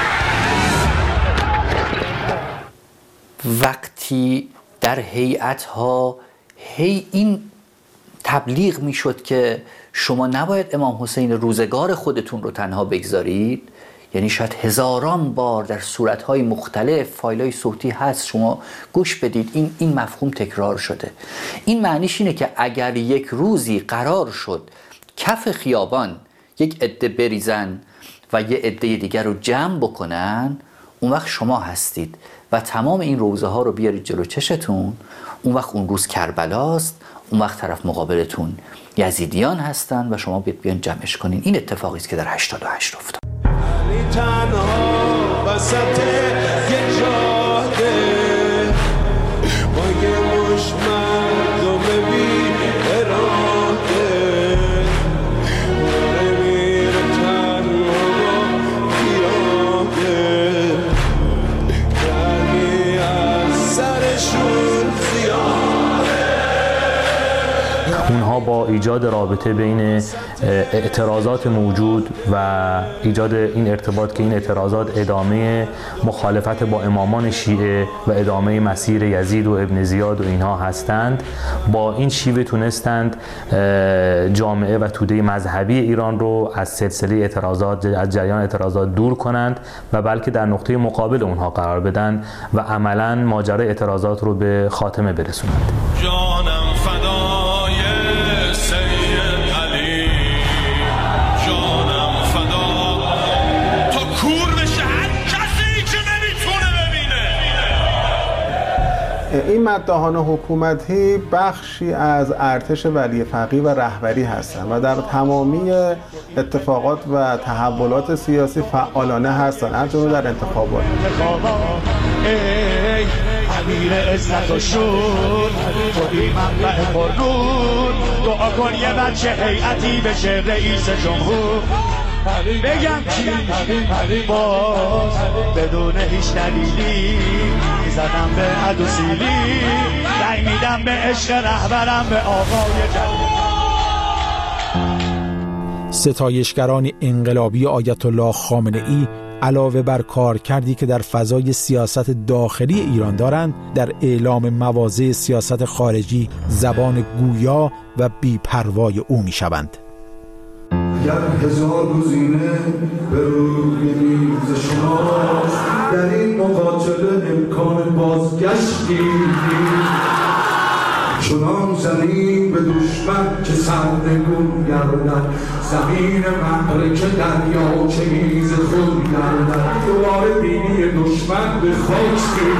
وقتی در هیئت‌ها این تبلیغ میشد که شما نباید امام حسین روزگار خودتون رو تنها بگذارید، یعنی شاید هزاران بار در صورت‌های مختلف فایل‌های صوتی هست شما گوش بدید، این مفهوم تکرار شده. این معنیش اینه که اگر یک روزی قرار شد کف خیابان یک عده بریزن و یه عده دیگر رو جمع بکنن، اون وقت شما هستید و تمام این روزه ها رو بیارید جلو چشتون. اون وقت اون روز کربلاست، اون وقت طرف مقابلتون یزیدیان هستن و شما بیان جمعش کنین. این اتفاقی است که در 88 افتاد. تنها وسط یه جاده با یه مش مردم بی اراده نمیره تنها پیاده گرمی از سرشون زیاده. اونها با ایجاد رابطه بین اعتراضات موجود و ایجاد این ارتباط که این اعتراضات ادامه مخالفت با امامان شیعه و ادامه مسیر یزید و ابن زیاد و اینها هستند، با این شیوه تونستند جامعه و توده مذهبی ایران رو از سلسله اعتراضات، از جریان اعتراضات دور کنند و بلکه در نقطه مقابل اونها قرار بدن و عملاً ماجرای اعتراضات رو به خاتمه برسونند. جانم فدای سید علی، جانم فدا تا کور بشه هر کسی که نمیتونه ببینه. این مداحان حکومتی بخشی از ارتش ولی فقیه و رهبری هستند و در تمامی اتفاقات و تحولات سیاسی فعالانه هستند، همچنین در انتخابات. امیر عزت و شور توی منبع پرنور، دعا کن یه بچه هیئتی بشه رئیس جمهور. بگم کی باز بدون هیچ دلیلی میزدم به عدو سیلی، رای میدم به عشق رهبرم به آقای جلیلی. ستایشگران انقلابی آیت الله خامنه‌ای علاوه بر کار کردی که در فضای سیاست داخلی ایران دارند، در اعلام مواضع سیاست خارجی زبان گویا و بی‌پروای او می‌شوند. گر هزار گزینه به روی میز شماست، در این مقاتله امکان بازگشتی چنان زمین به دشمن که سرنگون گردد، زمین معرکه دریا چه میز خون گردد، دوباره بینی دشمن به خاک.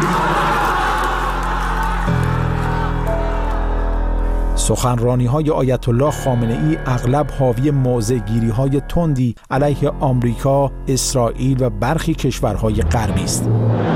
سخنرانی‌های آیت الله خامنه‌ای اغلب حاوی موضع‌گیری‌های تندی علیه آمریکا، اسرائیل و برخی کشورهای غربی است.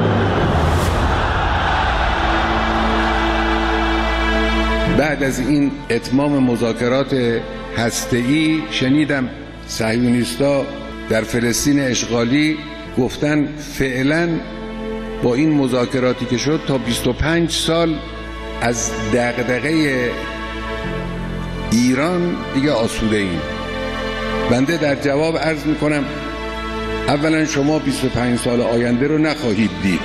بعد از این اتمام مذاکرات هسته‌ای شنیدم صهیونیست‌ها در فلسطین اشغالی گفتن فعلا با این مذاکراتی که شد تا 25 سال از دغدغه ایران دیگه آسوده ایم. بنده در جواب عرض میکنم اولا شما 25 سال آینده رو نخواهید دید.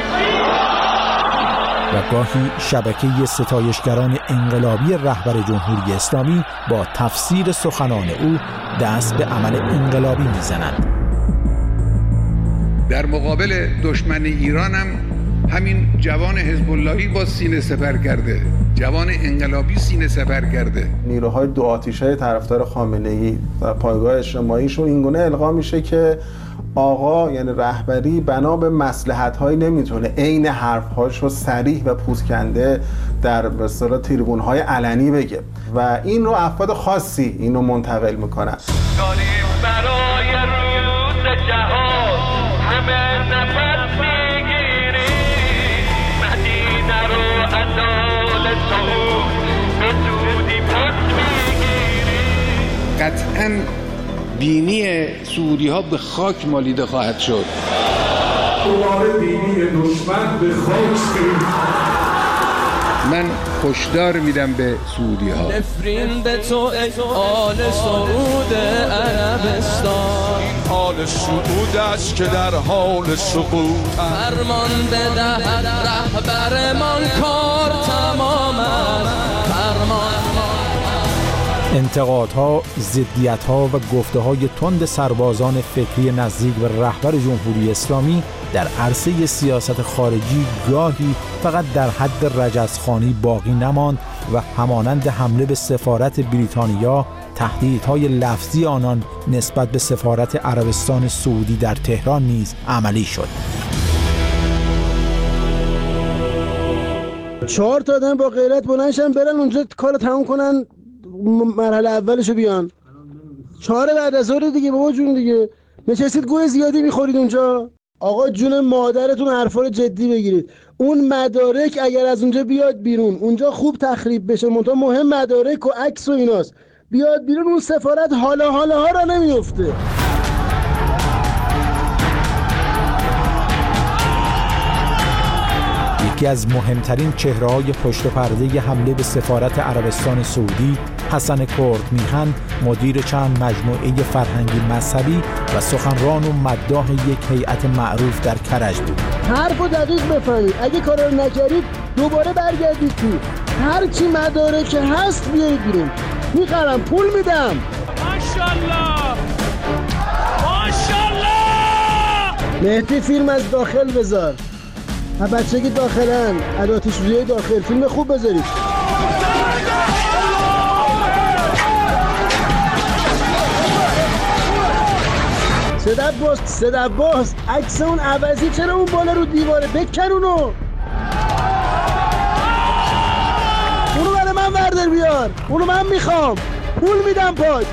و گاهی شبکه ستایشگران انقلابی رهبر جمهوری اسلامی با تفسیر سخنان او دست به عمل انقلابی میزنند. در مقابل دشمن ایران هم همین جوان حزب اللهی با سینه سپر کرده، جوان انقلابی سینه سپر کرده. نیروهای دو آتیشه طرفدار خامنه‌ای و پایگاه اجتماعیشون اینگونه القا میشه که آقا یعنی رهبری بنا به مصلحت‌هایی نمیتونه عین حرف‌هاش رو صریح و پوزکنده در بسیار تریبون‌های علنی بگه و این رو افراد خاصی اینو منتقل میکنن. داریم برای روز جهان همه نفس میگیریم، مدینه رو عدال تو به زودی پس میگیریم. قطعاً بینی سعودی ها به خاک مالیده خواهد شد. دوباره بینی دشمن به خاک. من هشدار میدم به سعودی ها. نفرین به تو ای آل سعود عربستان، آل سعود است که در حال سقوط، فرمان بدهد رهبرمان کار تمام است، فرمان. انتقادها، ضدیت‌ها و گفته‌های تند سربازان فکری نزدیک به رهبر جمهوری اسلامی در عرصه سیاست خارجی گاهی فقط در حد رجزخوانی باقی نماند و همانند حمله به سفارت بریتانیا، تهدیدهای لفظی آنان نسبت به سفارت عربستان سعودی در تهران نیز عملی شد. 4 تا آدم با غیرت بلندشن برن اونجا کارو تموم کنن، مرحله اولشو بیان. 4 بعد از ظهر دیگه بابا جون دیگه نشستید گوه زیادی میخورید اونجا. آقا جون مادرتون حرفا رو جدی بگیرید. اون مدارک اگر از اونجا بیاد بیرون، اونجا خوب تخریب بشه، منتها مهم مدارک و عکس و ایناست، بیاد بیرون اون سفارت حالا ها را نمیفته. یکی از مهمترین چهره‌های پشت پرده حمله به سفارت عربستان سعودی، حسن کرد میهن، مدیر چند مجموعه فرهنگی مذهبی و سخنران و مداح یک هیئت معروف در کرج بود. حرفو دقیق بفهمید، اگه کارا رو نکردید دوباره برگردید تو، هر چی مدارک هست بیارید بیرون، میخرم، پول میدم. ماشاءالله ماشاءالله. مهدی فیلم از داخل بذار، بچگی داخلن، اداتش روی داخل، فیلم خوب بذارید. صد عباس عکس اون عوضی چرا اون بالا رو دیواره؟ بکن اونو برای من بردار بیار، اونو من میخوام، پول میدم پاک.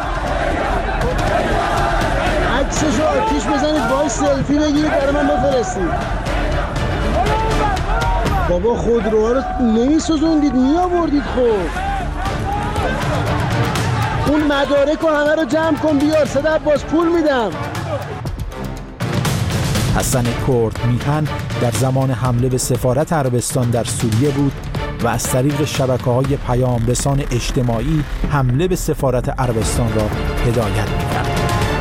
عکسشو آتیش بزنید، باید سلفی بگیرید برای من بفرستید. بابا خودروها رو نمیسوزوندید، میآوردید. خب اون مدارک رو همه رو جمع کن بیار، صدا باز پول میدم. حسن کرد میهن در زمان حمله به سفارت عربستان در سوریه بود و از طریق شبکه‌های پیام‌رسان اجتماعی حمله به سفارت عربستان را هدایت می‌کرد.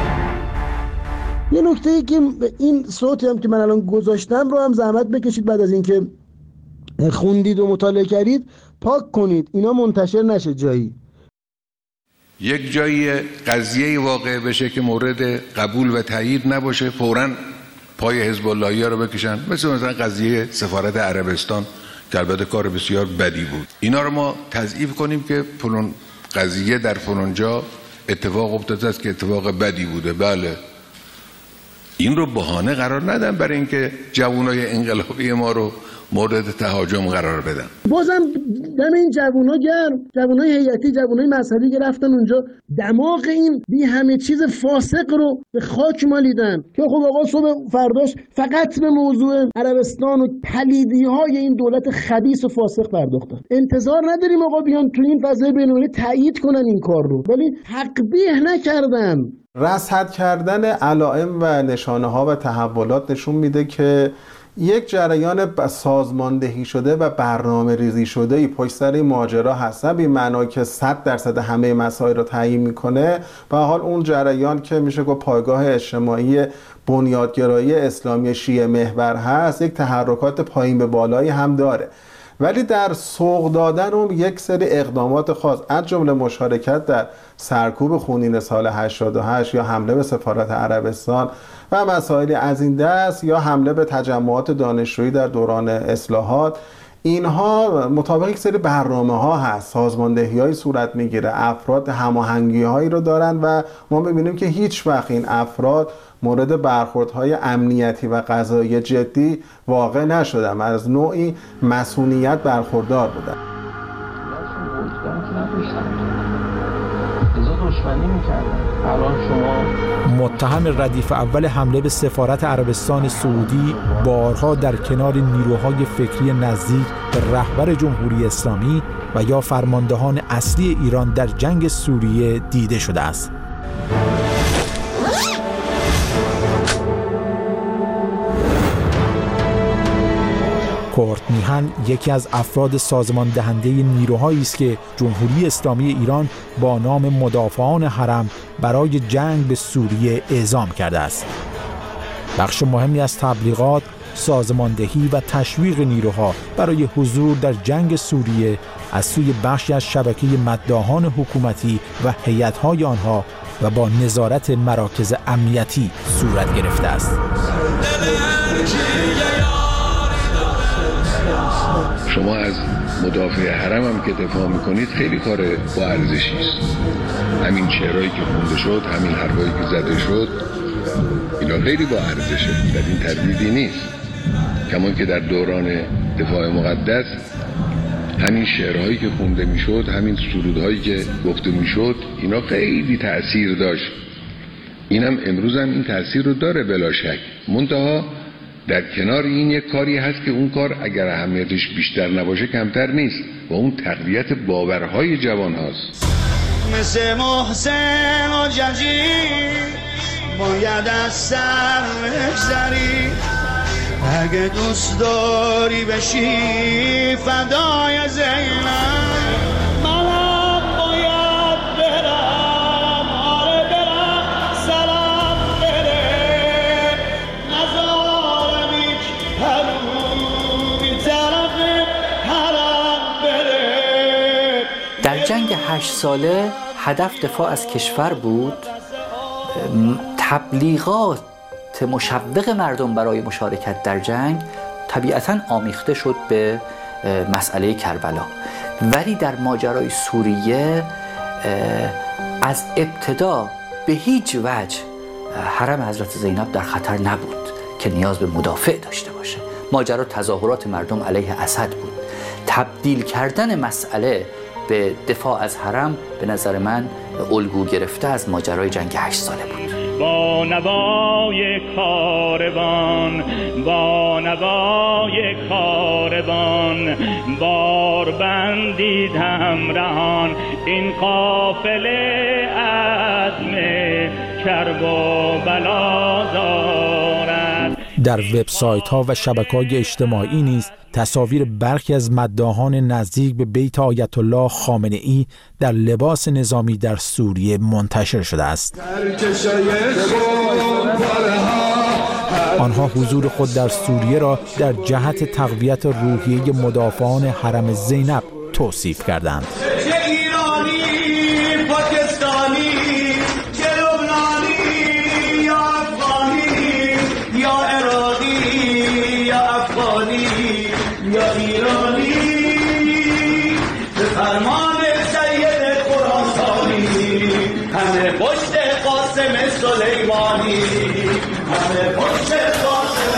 یه نکته‌ای که این صوتی هم که من الان گذاشتم رو هم زحمت بکشید، بعد از اینکه خوندید و مطالعه کردید پاک کنید، اینا منتشر نشه جایی. یک جایی قضیه واقع بشه که مورد قبول و تایید نباشه، فوراً پای حزب اللهی ها رو بکشن، مثلا قضیه سفارت عربستان که البته کار بسیار بدی بود. اینا رو ما تضعیف کنیم که فلان قضیه در فلان جا اتفاق افتاده است که اتفاق بدی بوده. بله، این رو بهانه قرار ندن برای اینکه جوانای انقلابی ما رو مورد تهاجم قرار بدن. بازم دم این جوونا گرم، جوانای هیئتی، جوانای مذهبی که رفتن اونجا دماغ این بی همه چیز فاسق رو به خاک مالیدن که خب آقا صبح فرداش فقط به موضوع عربستان و پلیدی‌های این دولت خبیث و فاسق پرداختن. انتظار نداریم آقا بیان تو این فضای بین‌المللی تایید کنن این کار رو، ولی تقبیح نکردن. رصد کردن علائم و نشانه ها و تحولات نشون میده که یک جریان سازماندهی شده و برنامه ریزی شده پشت سر این ماجرا هست، نه به معنی که 100% همه مسائل رو تعیین میکنه. به حال اون جریان که میشه گفت پایگاه اجتماعی بنیادگرایی اسلامی شیعه محور هست، یک تحرکات پایین به بالایی هم داره، ولی در سوق دادن اون یک سری اقدامات خاص، از جمله مشارکت در سرکوب خونین سال 88 یا حمله به سفارت عربستان و مسائلی از این دست، یا حمله به تجمعات دانشجویی در دوران اصلاحات، اینها مطابق یک سری برنامه ها هست، سازماندهی های صورت میگیره، افراد هماهنگی هایی رو دارن و ما ببینیم که هیچ وقت این افراد مورد برخوردهای امنیتی و قضایی جدی واقع نشدن، از نوعی مسئولیت برخوردار بودن. ازا دشمنی میکردن. الان شما متهم ردیف اول حمله به سفارت عربستان سعودی بارها در کنار نیروهای فکری نزدیک به رهبر جمهوری اسلامی و یا فرماندهان اصلی ایران در جنگ سوریه دیده شده است. کورت میهن یکی از افراد سازمان دهنده نیروهایی است که جمهوری اسلامی ایران با نام مدافعان حرم برای جنگ به سوریه اعزام کرده است. بخش مهمی از تبلیغات، سازماندهی و تشویق نیروها برای حضور در جنگ سوریه از سوی بخشی از شبکه مداحان حکومتی و هیئت‌های آنها و با نظارت مراکز امنیتی صورت گرفته است. شما از مدافع حرم هم که دفاع میکنید خیلی کار با ارزشی است. همین شعرهایی که خونده شد، همین حرفایی که زده شد، اینا خیلی با ارزشه. در این تردیدی نیست. کمان که در دوران دفاع مقدس همین شعرهایی که خونده میشد، همین سرودهایی که گفته میشد، اینا خیلی تأثیر داشت. اینم امروز هم این تأثیر رو داره بلا شک. منتها در کنار این یک کاری هست که اون کار اگر اهمیتش بیشتر نباشه کمتر نیست و اون تقویت باورهای جوان هاست. مثل محسن و جنجیر باید از سر بگذری، اگه دوست داری بشی فدای زینب. منم باید برم، آره برم، سلام بره، نزارم هیچ هرونی طرف حرم بره. در جنگ 8 ساله هدف دفاع از کشور بود. تبلیغات مشوق مردم برای مشارکت در جنگ طبیعتاً آمیخته شد به مسئله کربلا، ولی در ماجرای سوریه از ابتدا به هیچ وجه حرم حضرت زینب در خطر نبود که نیاز به مدافع داشته باشه. ماجرا تظاهرات مردم علیه اسد بود. تبدیل کردن مسئله به دفاع از حرم به نظر من الگو گرفته از ماجرای جنگ 8 ساله بود. با نوای کاروان، با نوای کاروان، بار بندید همراهان، این قافله عزم کرب و بلا دارد. در وبسایت‌ها و شبکه‌های اجتماعی نیز تصاویر برخی از مداحان نزدیک به بیت آیت الله خامنه‌ای در لباس نظامی در سوریه منتشر شده است. آنها حضور خود در سوریه را در جهت تقویت روحیه مدافعان حرم زینب توصیف کردند. یا ایرانی به فرمان سید خراسانی، همه پشت قاسم سلیمانی، همه پشت قاسم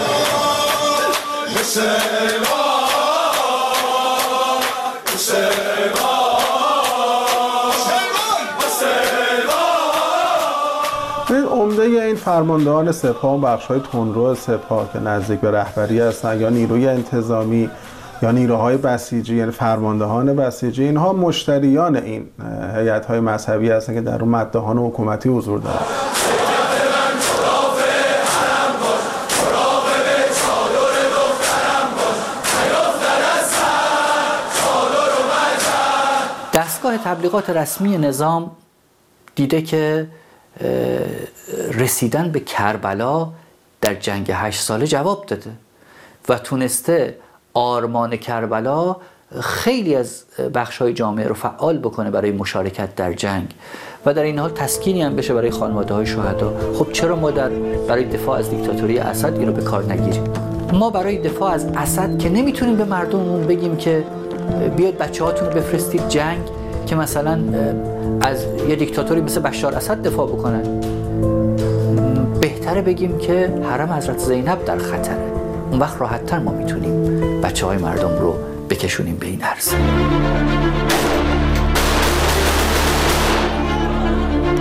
عمده این فرماندهان سپاه و بخش‌های تندرو سپاه که نزدیک به رهبری هستند یا نیروی انتظامی یا نیروهای بسیجی، یعنی فرماندهان بسیجی، اینها مشتریان این هیئت‌های مذهبی هستند که در اون مداحان حکومتی حضور دارند. دستگاه تبلیغات رسمی نظام دیده که رسیدن به کربلا در جنگ 8 ساله جواب داده و تونسته آرمان کربلا خیلی از بخش‌های جامعه رو فعال بکنه برای مشارکت در جنگ و در این حال تسکینی هم بشه برای خانواده‌های شهدا. خب چرا ما برای دفاع از دیکتاتوری اسد اینو به کار نگیریم؟ ما برای دفاع از اسد که نمیتونیم به مردممون بگیم که بیاید بچه‌هاتون رو بفرستید جنگ که مثلا از یه دیکتاتوری مثل بشار اسد دفاع بکنن. بهتره بگیم که حرم حضرت زینب در خطره. اون وقت راحت‌تر ما میتونیم بچه‌های مردم رو بکشونیم به این عرصه.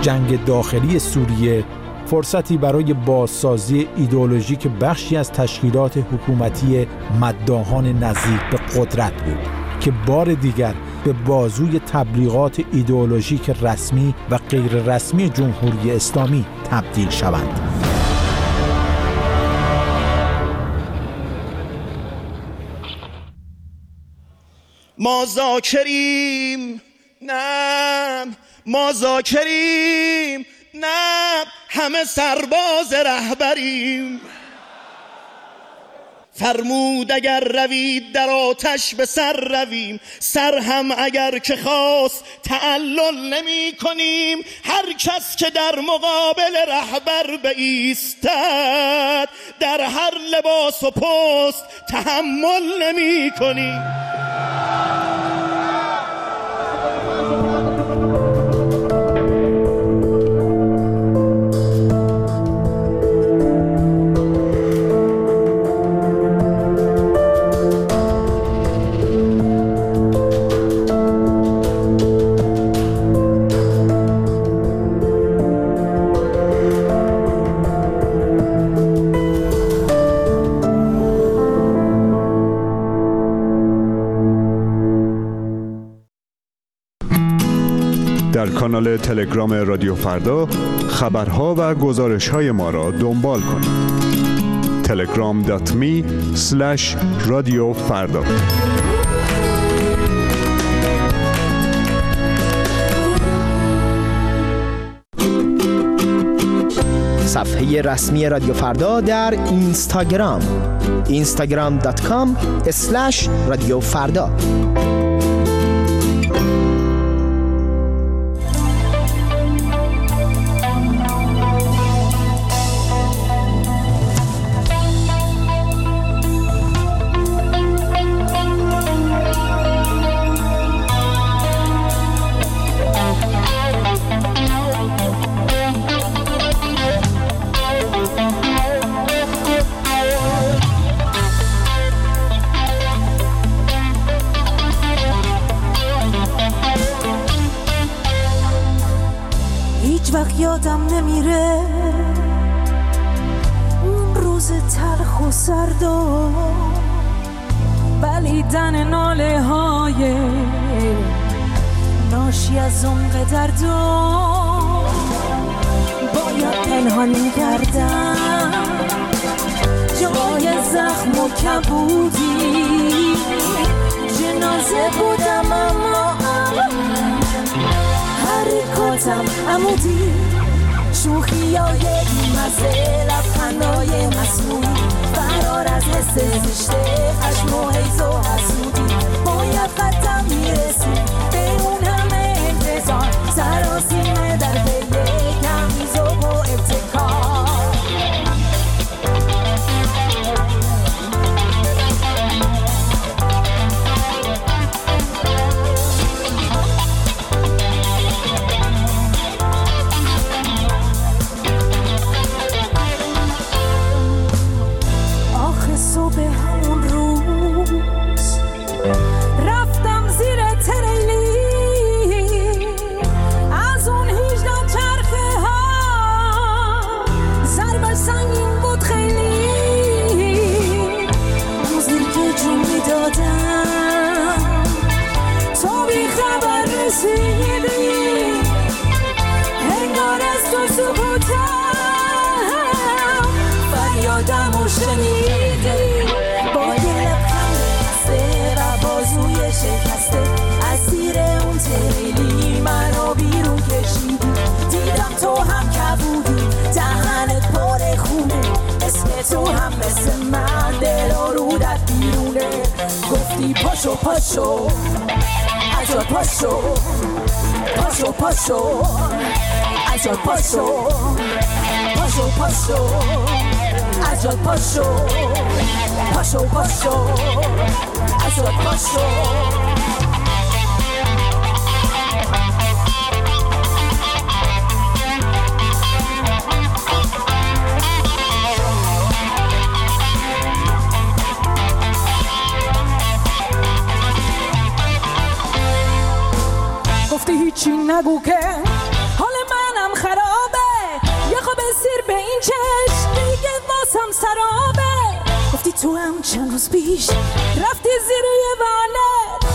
جنگ داخلی سوریه فرصتی برای بازسازی ایدئولوژیک بخشی از تشکیلات حکومتی مداحان نزدیک به قدرت بود که بار دیگر به بازوی تبلیغات ایدئولوژیک رسمی و غیر رسمی جمهوری اسلامی تبدیل شوند. ما ذاکریم نه، ما ذاکریم نه، همه سرباز رهبریم. فرمود اگر روید در آتش به سر رویم، سر هم اگر که خواست تعلل نمی کنیم. هر کس که در مقابل رهبر بایستد، در هر لباس و پست تحمل نمی کنیم. در کانال تلگرام رادیو فردا خبرها و گزارش‌های ما را دنبال کنید. telegram.me/رادیوفردا. صفحه رسمی رادیو فردا در اینستاگرام instagram.com/رادیوفردا. یادم نمیره اون روز تلخ و سردا، بلیدن ناله های ناشی از عمق دردا. باید پنهان می‌کردم جای زخم و کبودی، جنازه بودم اما حرکاتم عمودی. شوخیای بی‌مزه، لبخندای مسمومی، فرار از حس زشته، خشم و حیث و حسودی. باید قدم میرسید به اون همه انتظار، سراسیمه در پی کمی ذوق و ابتکار. تو هم مثل من دل و رودت بیرونه، گفتی پاشو پاشو عجال پاشو، پاشو پاشو عجال پاشو، پاشو پاشو عجال پاشو، پاشو پاشو عجال پاشو. گفتی هیچی نگو که حال منم خرابه، یه خواب سیر به این چشم دیگه واسم سرابه. گفتی تو هم چند روز پیش رفتی زیر یه وانت،